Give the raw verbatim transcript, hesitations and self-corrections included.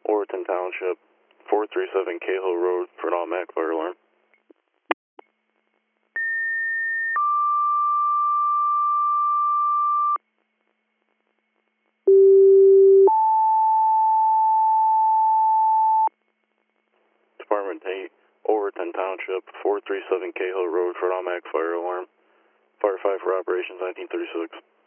Overton Township, four three seven Cahill Road for an automatic fire alarm. Department eight, Overton Township, four three seven Cahill Road for an automatic fire alarm. Fire five for operations nineteen thirty-six.